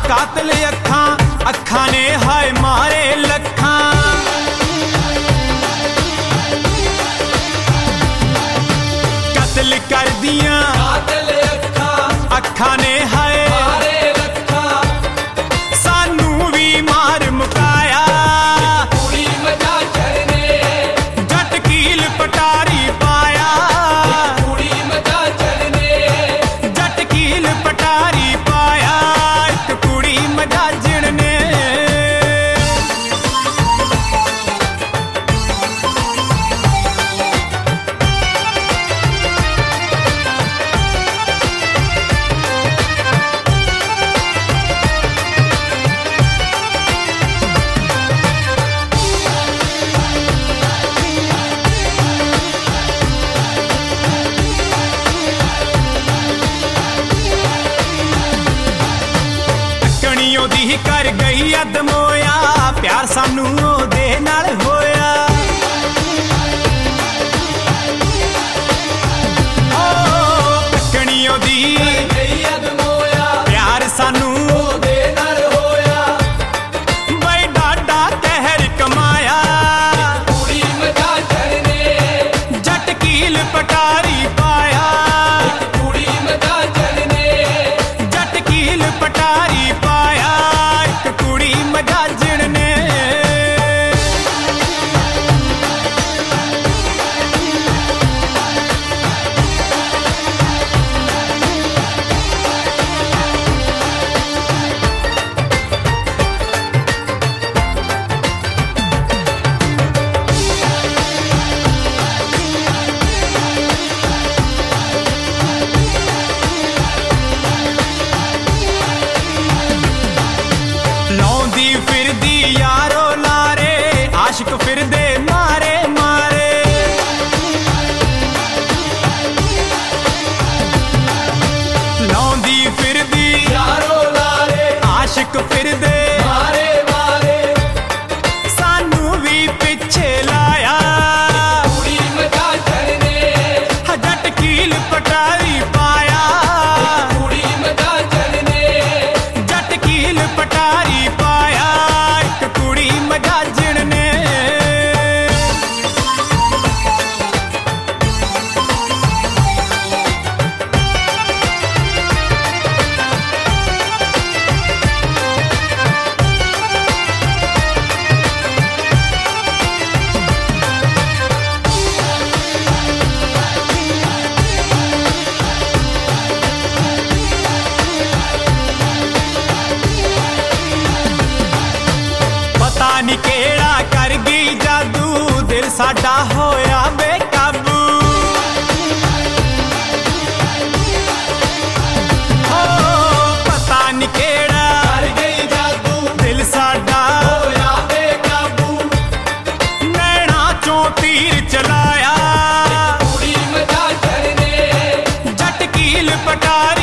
कातिल अखा अखा ने हाय मारे लखा। कत्ल कर दिया कातिल अखा अखा ने हाय मारे लखा। सानू भी मार मुकाया पूरी मजा चढ़ने जट कील पटारी पाया। पूरी मजा चढ़ने जट कील पटारी पाया। एक पूरी मजा जिणने दी कर गई अदमोया प्यार सानू ओदे नाल होया। ककणियों दी गई अदमोया प्यार सानू ओदे नाल होया। बई डाडा कहर कमाया पूरी मजा चढ़ने जट कील पटारी पाया। पूरी मजा चढ़ने जट कील पटारी पाया। कुड़ी मजा जिणने लौंदी फिरदी यारो लारे आशिक फिरदे मारे मारे। लौंदी फिरदी यारो लारे आशिक फिरदे मारे मारे। सानू भी पिछे लाया पूरी मजा चढ़ने जट कील पटारी पाया। पूरी मजा चढ़ने जट कील पटारी पाया। एक कुड़ी मजा जिणने पता नी केड़ा कर गई जादू दिल साडा होया बेकाबू। ओ पता नी केड़ा कर गई जादू दिल साडा होया बेकाबू। नैना चों तीर चलाया पूरी मजा चढ़ने जट कील पटारी